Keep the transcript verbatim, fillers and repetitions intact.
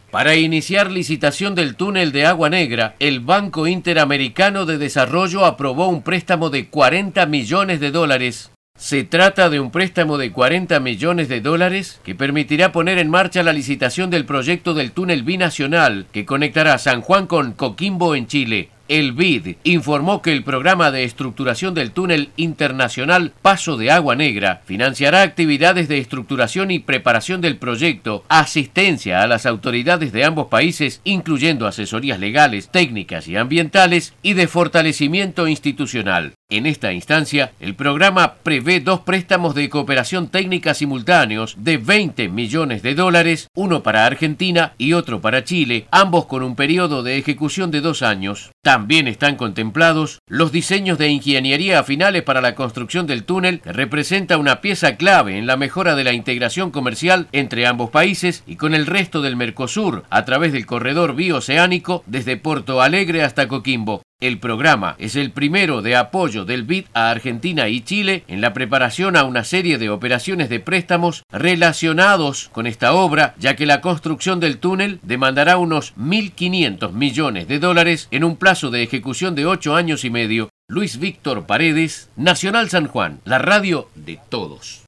Para iniciar licitación del túnel de Agua Negra, el Banco Interamericano de Desarrollo aprobó un préstamo de cuarenta millones de dólares. Se trata de un préstamo de cuarenta millones de dólares que permitirá poner en marcha la licitación del proyecto del túnel binacional que conectará San Juan con Coquimbo en Chile. El B I D informó que el programa de estructuración del túnel internacional Paso de Agua Negra financiará actividades de estructuración y preparación del proyecto, asistencia a las autoridades de ambos países, incluyendo asesorías legales, técnicas y ambientales, y de fortalecimiento institucional. En esta instancia, el programa prevé dos préstamos de cooperación técnica simultáneos de veinte millones de dólares, uno para Argentina y otro para Chile, ambos con un periodo de ejecución de dos años. También están contemplados los diseños de ingeniería finales para la construcción del túnel, que representa una pieza clave en la mejora de la integración comercial entre ambos países y con el resto del Mercosur, a través del corredor bioceánico desde Porto Alegre hasta Coquimbo. El programa es el primero de apoyo del B I D a Argentina y Chile en la preparación a una serie de operaciones de préstamos relacionados con esta obra, ya que la construcción del túnel demandará unos mil quinientos millones de dólares en un plazo de ejecución de ocho años y medio. Luis Víctor Paredes, Nacional San Juan, la radio de todos.